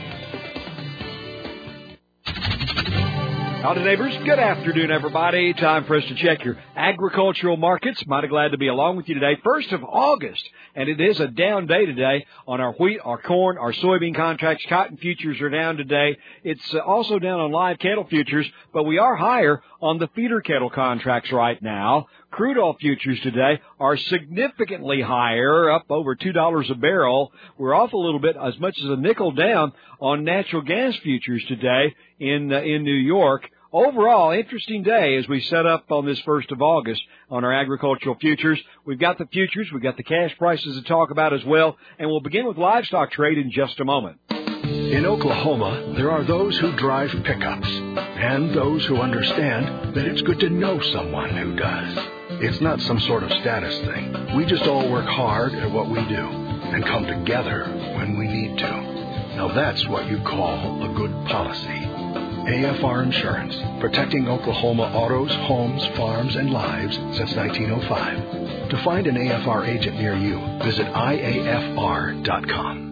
Howdy, neighbors. Good afternoon, everybody. Time for us to check your agricultural markets. Mighty glad to be along with you today. First of August, and it is a down day today on our wheat, our corn, our soybean contracts. Cotton futures are down today. It's also down on live cattle futures, but we are higher on the feeder cattle contracts right now. Crude oil futures today are significantly higher, up over two dollars a barrel. We're off a little bit, as much as a nickel down on natural gas futures today in uh, in New York. Overall, interesting day as we set up on this first of August on our agricultural futures. We've got the futures, we've got the cash prices to talk about as well, and we'll begin with livestock trade in just a moment. In Oklahoma, there are those who drive pickups and those who understand that it's good to know someone who does. It's not some sort of status thing. We just all work hard at what we do and come together when we need to. Now that's what you call a good policy. A F R Insurance, protecting Oklahoma autos, homes, farms, and lives since nineteen oh five. To find an A F R agent near you, visit I A F R dot com.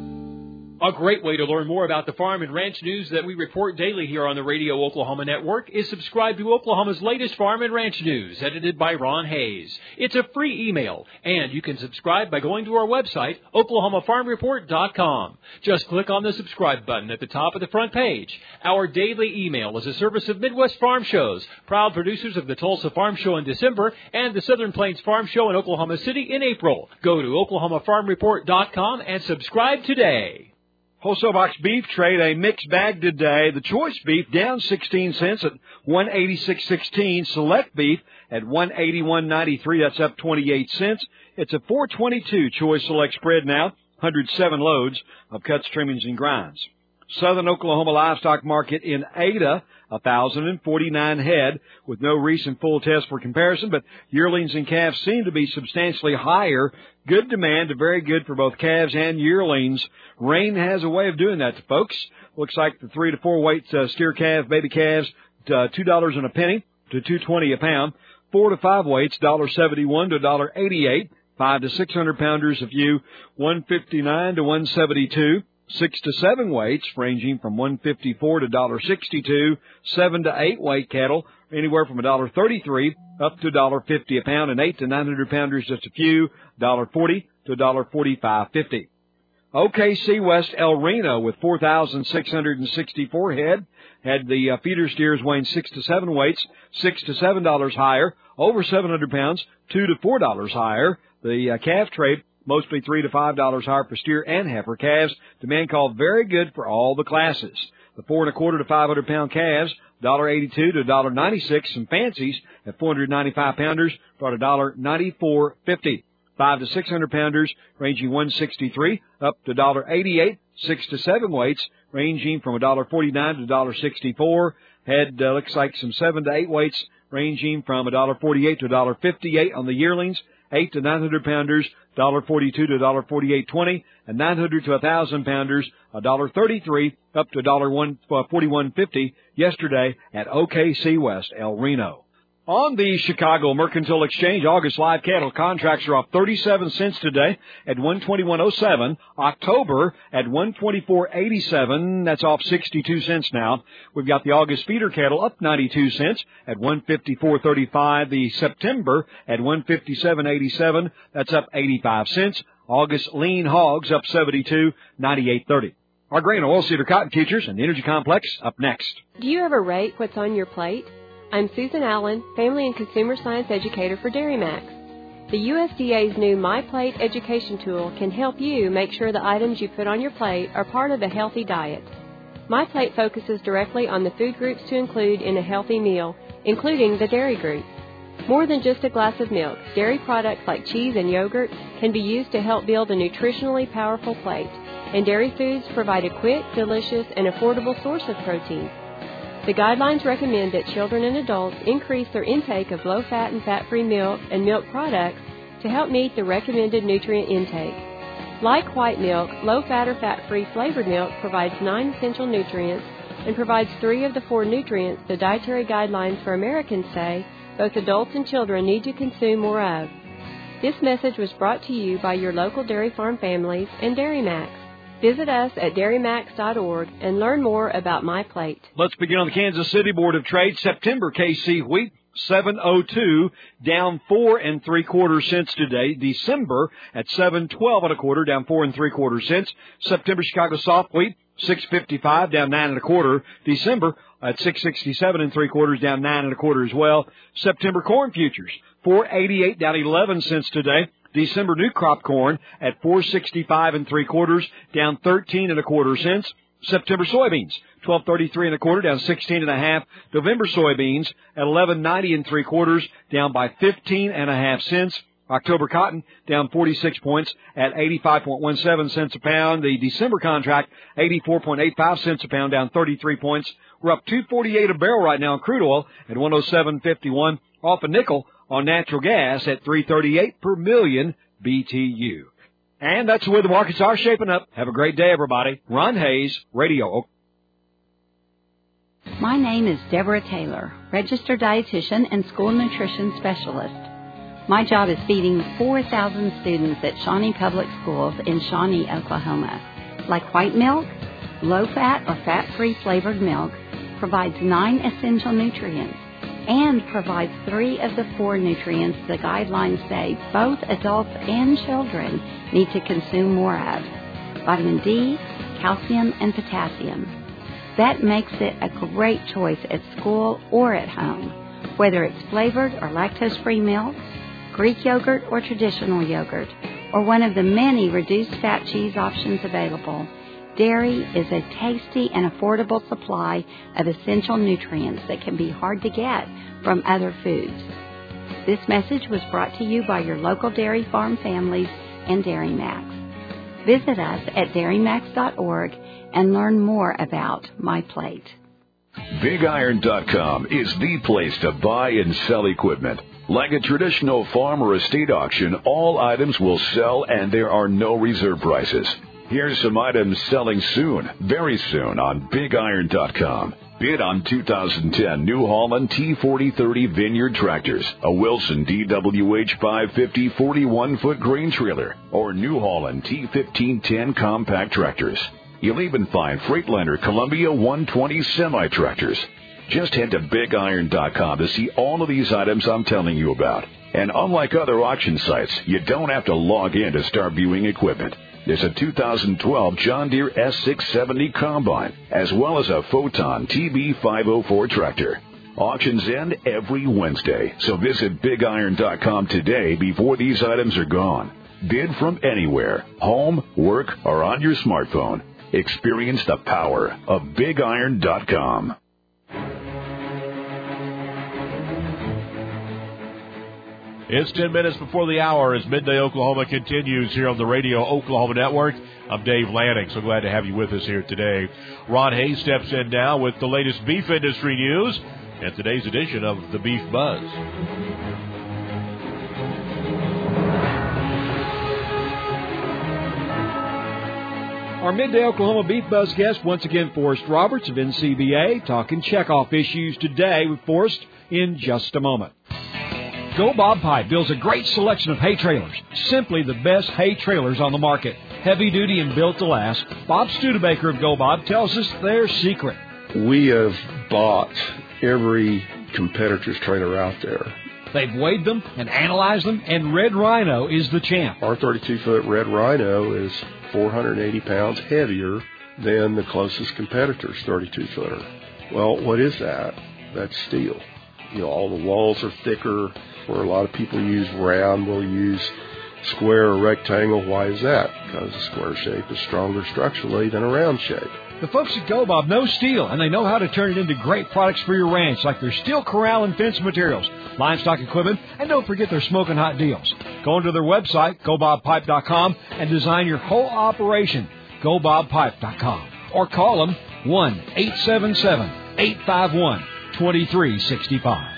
A great way to learn more about the farm and ranch news that we report daily here on the Radio Oklahoma Network is subscribe to Oklahoma's latest farm and ranch news, edited by Ron Hayes. It's a free email, and you can subscribe by going to our website, Oklahoma Farm Report dot com. Just click on the subscribe button at the top of the front page. Our daily email is a service of Midwest Farm Shows, proud producers of the Tulsa Farm Show in December and the Southern Plains Farm Show in Oklahoma City in April. Go to Oklahoma Farm Report dot com and subscribe today. Wholesale box beef trade, a mixed bag today. The choice beef down sixteen cents at one eighty-six sixteen. Select beef at one eighty-one ninety-three. That's up twenty-eight cents. It's a four twenty-two choice select spread now. one hundred seven loads of cuts, trimmings, and grinds. Southern Oklahoma livestock market in Ada, one thousand forty-nine head with no recent full test for comparison, but yearlings and calves seem to be substantially higher. Good demand, very good for both calves and yearlings. Rain has a way of doing that to folks. Looks like the three to four weight uh, steer calf, baby calves, uh, two dollars and a penny to two twenty a pound. Four to five weights, one seventy-one to one eighty-eight. Five to six hundred pounders a few, one fifty-nine to one seventy-two. Six to seven weights ranging from one fifty-four to one sixty-two. Seven to eight weight cattle anywhere from one thirty-three up to one fifty a pound, and eight to nine hundred pounders just a few, one forty to one forty-five fifty. O K C West El Reno with four thousand six hundred sixty-four head had the uh, feeder steers weighing six to seven weights, six to seven dollars higher, over seven hundred pounds, two to four dollars higher. The uh, calf trade mostly three to five dollars higher for steer and heifer calves. Demand called very good for all the classes. The four and a quarter to five hundred pound calves, one eighty-two to one ninety-six. Some fancies at four hundred ninety-five pounders brought one ninety-four fifty. Five to six hundred pounders ranging one sixty-three up to one eighty-eight. Six to seven weights ranging from one forty-nine to one sixty-four. Had uh, looks like some seven to eight weights ranging from one forty-eight to one fifty-eight on the yearlings. Eight to nine hundred pounders, one forty-two to one forty-eight twenty, and nine hundred to one thousand pounders, one thirty-three up to one forty-one fifty yesterday at O K C West El Reno. On the Chicago Mercantile Exchange, August live cattle contracts are off thirty-seven cents today at one twenty-one oh seven. October at one twenty-four eighty-seven. That's off sixty-two cents now. We've got the August feeder cattle up ninety-two cents at one fifty-four thirty-five. The September at one fifty-seven eighty-seven. That's up eighty-five cents. August lean hogs up seventy-two, ninety-eight thirty. Our grain oilseed or cotton futures and the energy complex up next. Do you ever rate what's on your plate? I'm Susan Allen, Family and Consumer Science Educator for DairyMax. The U S D A's new My Plate education tool can help you make sure the items you put on your plate are part of a healthy diet. My Plate focuses directly on the food groups to include in a healthy meal, including the dairy group. More than just a glass of milk, dairy products like cheese and yogurt can be used to help build a nutritionally powerful plate, and dairy foods provide a quick, delicious, and affordable source of protein. The guidelines recommend that children and adults increase their intake of low-fat and fat-free milk and milk products to help meet the recommended nutrient intake. Like white milk, low-fat or fat-free flavored milk provides nine essential nutrients and provides three of the four nutrients the dietary guidelines for Americans say both adults and children need to consume more of. This message was brought to you by your local dairy farm families and DairyMax. Visit us at dairy max dot org and learn more about My Plate. Let's begin on the Kansas City Board of Trade. September K C wheat, seven oh two, down four and three quarter cents today. December at seven twelve and a quarter, down four and three quarter cents. September Chicago soft wheat, six fifty-five, down nine and a quarter. December at six sixty-seven and three quarters, down nine and a quarter as well. September corn futures, four eighty-eight, down eleven cents today. December new crop corn at four sixty-five and three quarters, down thirteen and a quarter cents. September soybeans, twelve thirty-three and a quarter, down sixteen and a half. November soybeans at eleven ninety and three quarters, down by fifteen and a half cents. October cotton down forty-six points at eighty-five point one seven cents a pound. The December contract, eighty-four point eight five cents a pound, down thirty-three points. We're up two forty-eight a barrel right now in crude oil at one oh seven fifty-one. Off a nickel on natural gas at three thirty-eight per million B T U. And that's the way the markets are shaping up. Have a great day, everybody. Ron Hayes, Radio. My name is Deborah Taylor, registered dietitian and school nutrition specialist. My job is feeding four thousand students at Shawnee Public Schools in Shawnee, Oklahoma. Like white milk, low-fat or fat-free flavored milk provides nine essential nutrients and provides three of the four nutrients the guidelines say both adults and children need to consume more of: vitamin D, calcium, and potassium. That makes it a great choice at school or at home, whether it's flavored or lactose-free milk, Greek yogurt or traditional yogurt, or one of the many reduced fat cheese options available. Dairy is a tasty and affordable supply of essential nutrients that can be hard to get from other foods. This message was brought to you by your local dairy farm families and DairyMax. Visit us at dairy max dot org and learn more about My Plate. Big Iron dot com is the place to buy and sell equipment. Like a traditional farm or estate auction, all items will sell and there are no reserve prices. Here's some items selling soon, very soon on Big Iron dot com. Bid on two thousand ten New Holland T forty thirty Vineyard tractors, a Wilson D W H five fifty forty-one foot grain trailer, or New Holland T fifteen ten compact tractors. You'll even find Freightliner Columbia one twenty semi-tractors. Just head to big iron dot com to see all of these items I'm telling you about. And unlike other auction sites, you don't have to log in to start viewing equipment. There's a two thousand twelve John Deere S six seventy Combine, as well as a Photon T B five oh four tractor. Auctions end every Wednesday, so visit big iron dot com today before these items are gone. Bid from anywhere, home, work, or on your smartphone. Experience the power of big iron dot com. It's ten minutes before the hour as Midday Oklahoma continues here on the Radio Oklahoma Network. I'm Dave Lanning, so glad to have you with us here today. Ron Hayes steps in now with the latest beef industry news and today's edition of the Beef Buzz. Our Midday Oklahoma Beef Buzz guest, once again, Forrest Roberts of N C B A, talking checkoff issues today with Forrest in just a moment. Go Bob Pipe builds a great selection of hay trailers, simply the best hay trailers on the market. Heavy duty and built to last. Bob Studebaker of Go Bob tells us their secret. We have bought every competitor's trailer out there. They've weighed them and analyzed them, and Red Rhino is the champ. Our thirty-two foot Red Rhino is four hundred eighty pounds heavier than the closest competitor's thirty-two footer. Well, what is that? That's steel. You know, all the walls are thicker. Where a lot of people use round, we'll use square or rectangle. Why is that? Because the square shape is stronger structurally than a round shape. The folks at Go Bob know steel, and they know how to turn it into great products for your ranch, like their steel corral and fence materials, livestock equipment, and don't forget their smoking hot deals. Go onto their website, go bob pipe dot com, and design your whole operation, go bob pipe dot com. Or call them one eight seven seven, eight five one, two three six five.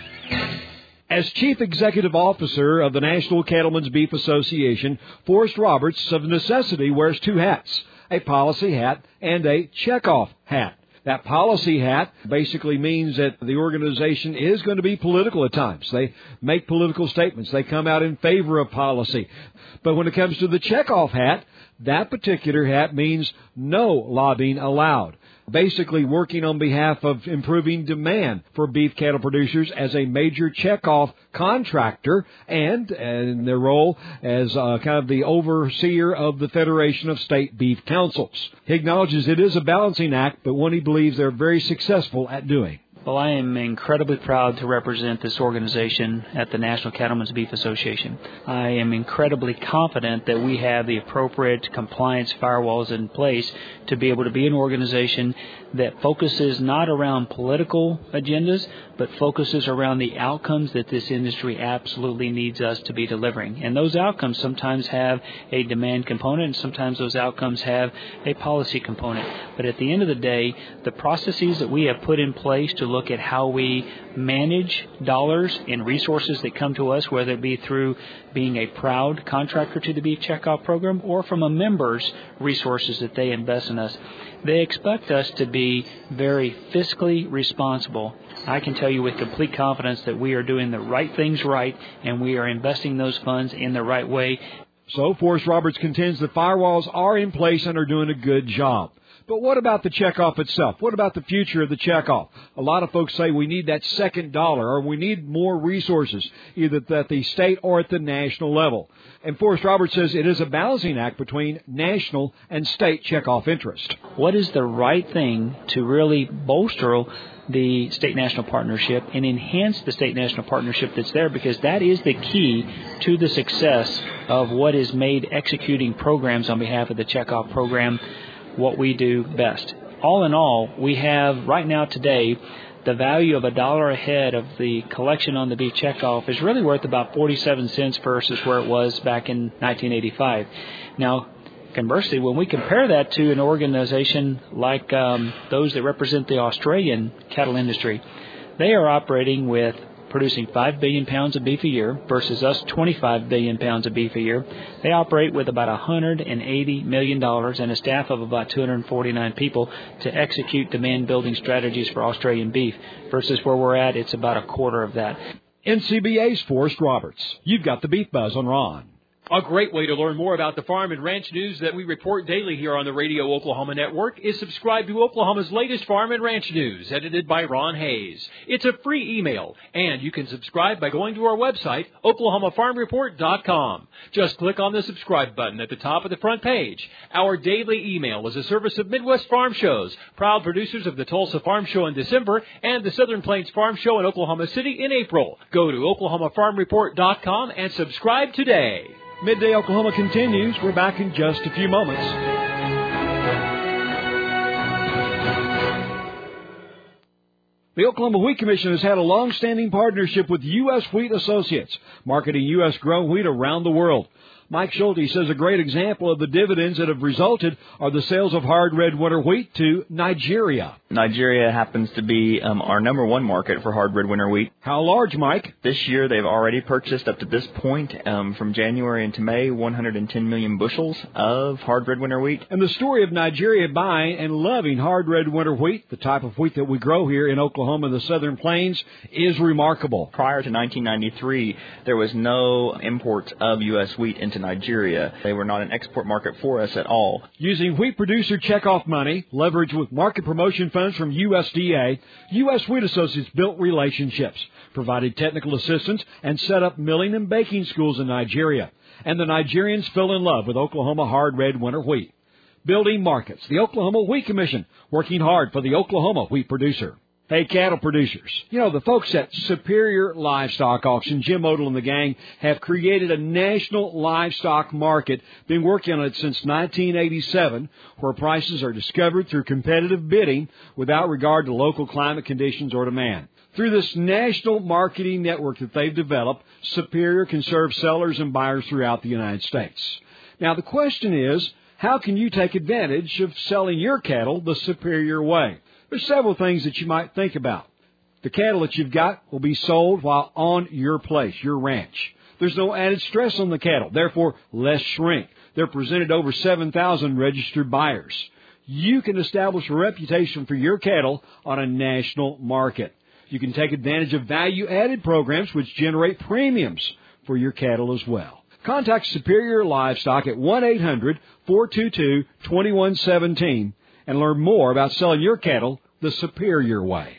As Chief Executive Officer of the National Cattlemen's Beef Association, Forrest Roberts of necessity wears two hats, a policy hat and a checkoff hat. That policy hat basically means that the organization is going to be political at times. They make political statements. They come out in favor of policy. But when it comes to the checkoff hat, that particular hat means no lobbying allowed. Basically working on behalf of improving demand for beef cattle producers as a major checkoff contractor and in their role as uh, kind of the overseer of the Federation of State Beef Councils. He acknowledges it is a balancing act, but one he believes they're very successful at doing. Well, I am incredibly proud to represent this organization at the National Cattlemen's Beef Association. I am incredibly confident that we have the appropriate compliance firewalls in place to be able to be an organization that focuses not around political agendas, but focuses around the outcomes that this industry absolutely needs us to be delivering. And those outcomes sometimes have a demand component, and sometimes those outcomes have a policy component. But at the end of the day, the processes that we have put in place to look at how we manage dollars and resources that come to us, whether it be through being a proud contractor to the Beef Checkoff Program or from a member's resources that they invest in us, they expect us to be very fiscally responsible. I can tell you with complete confidence that we are doing the right things right, and we are investing those funds in the right way. So Forrest Roberts contends the firewalls are in place and are doing a good job. But what about the checkoff itself? What about the future of the checkoff? A lot of folks say we need that second dollar, or we need more resources, either at the state or at the national level. And Forrest Roberts says it is a balancing act between national and state checkoff interest. What is the right thing to really bolster the state-national partnership and enhance the state-national partnership that's there, because that is the key to the success of what is made executing programs on behalf of the checkoff program what we do best. All in all, we have right now today the value of a dollar a head of the collection on the beef checkoff is really worth about forty-seven cents versus where it was back in nineteen eighty-five. Now, conversely, when we compare that to an organization like um, those that represent the Australian cattle industry, they are operating with producing five billion pounds of beef a year versus us twenty-five billion pounds of beef a year. They operate with about one hundred eighty million dollars and a staff of about two hundred forty-nine people to execute demand-building strategies for Australian beef, versus where we're at, it's about a quarter of that. N C B A's Forrest Roberts. You've got the Beef Buzz on Ron. A great way to learn more about the farm and ranch news that we report daily here on the Radio Oklahoma Network is subscribe to Oklahoma's latest farm and ranch news, edited by Ron Hayes. It's a free email, and you can subscribe by going to our website, Oklahoma Farm Report dot com. Just click on the subscribe button at the top of the front page. Our daily email is a service of Midwest Farm Shows, proud producers of the Tulsa Farm Show in December and the Southern Plains Farm Show in Oklahoma City in April. Go to Oklahoma Farm Report dot com and subscribe today. Midday Oklahoma continues. We're back in just a few moments. The Oklahoma Wheat Commission has had a long-standing partnership with U S Wheat Associates, marketing U S grown wheat around the world. Mike Schulte says a great example of the dividends that have resulted are the sales of hard red winter wheat to Nigeria. Nigeria happens to be um, our number one market for hard red winter wheat. How large, Mike? This year they've already purchased up to this point, um, from January into May, one hundred ten million bushels of hard red winter wheat. And the story of Nigeria buying and loving hard red winter wheat, the type of wheat that we grow here in Oklahoma and the Southern Plains, is remarkable. Prior to nineteen ninety-three, there was no imports of U S wheat into Nigeria. They were not an export market for us at all. Using wheat producer checkoff money, leveraged with market promotion funds from U S D A, U S Wheat Associates built relationships, provided technical assistance, and set up milling and baking schools in Nigeria. And the Nigerians fell in love with Oklahoma hard red winter wheat. Building markets, the Oklahoma Wheat Commission, working hard for the Oklahoma wheat producer. Hey, cattle producers, you know, the folks at Superior Livestock Auction, Jim Odell and the gang, have created a national livestock market, been working on it since nineteen eighty-seven, where prices are discovered through competitive bidding without regard to local climate conditions or demand. Through this national marketing network that they've developed, Superior can serve sellers and buyers throughout the United States. Now, the question is, how can you take advantage of selling your cattle the Superior way? There's several things that you might think about. The cattle that you've got will be sold while on your place, your ranch. There's no added stress on the cattle, therefore less shrink. They're presented over seven thousand registered buyers. You can establish a reputation for your cattle on a national market. You can take advantage of value-added programs which generate premiums for your cattle as well. Contact Superior Livestock at one eight hundred, four two two, two one one seven and learn more about selling your cattle the Superior way.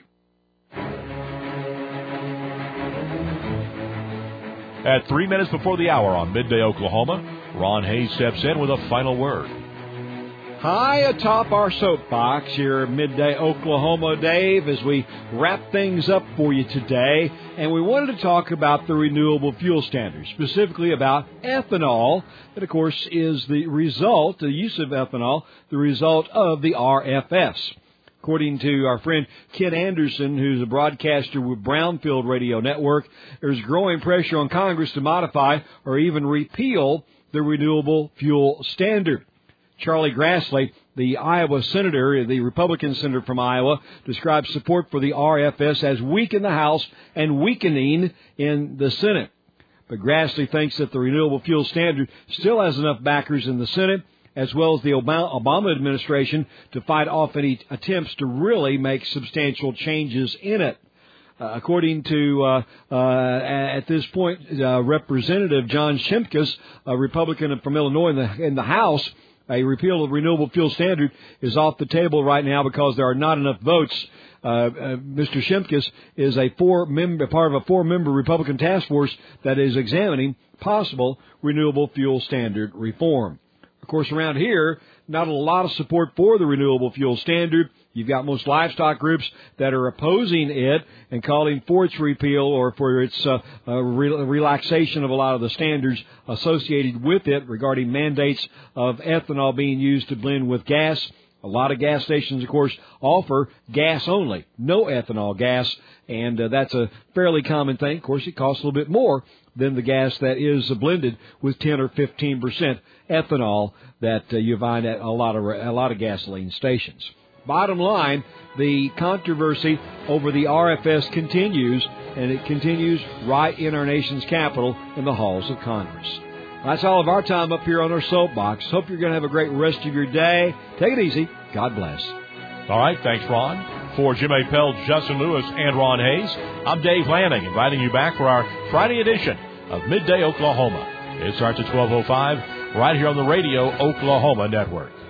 At three minutes before the hour on Midday Oklahoma, Ron Hayes steps in with a final word. High atop our soapbox here at Midday Oklahoma, Dave, as we wrap things up for you today. And we wanted to talk about the renewable fuel standards, specifically about ethanol. That, of course, is the result, the use of ethanol, the result of the R F S. According to our friend Ken Anderson, who's a broadcaster with Brownfield Radio Network, there's growing pressure on Congress to modify or even repeal the renewable fuel standard. Charlie Grassley, the Iowa senator, the Republican senator from Iowa, describes support for the R F S as weak in the House and weakening in the Senate. But Grassley thinks that the renewable fuel standard still has enough backers in the Senate, as well as the Obama administration, to fight off any attempts to really make substantial changes in it. Uh, according to, uh, uh, at this point, uh, Representative John Shimkus, a Republican from Illinois in the, in the House, a repeal of renewable fuel standard is off the table right now because there are not enough votes. Uh, uh, Mister Shimkus is a four-member, part of a four-member Republican task force that is examining possible renewable fuel standard reform. Of course, around here, not a lot of support for the renewable fuel standard. You've got most livestock groups that are opposing it and calling for its repeal or for its uh, uh, re- relaxation of a lot of the standards associated with it regarding mandates of ethanol being used to blend with gas. A lot of gas stations, of course, offer gas only, no ethanol gas, and uh, that's a fairly common thing. Of course, it costs a little bit more than the gas that is blended with ten or fifteen percent ethanol that uh, you find at a lot of a lot of gasoline stations. bottom line, the controversy over the R F S continues, and it continues right in our nation's capital in the halls of Congress. That's all of our time up here on our soapbox. Hope you're going to have a great rest of your day. Take it easy. God bless. All right. Thanks, Ron. For Jim Appel, Justin Lewis, and Ron Hayes, I'm Dave Lanning, inviting you back for our Friday edition of Midday Oklahoma. It starts at twelve oh five right here on the Radio Oklahoma Network.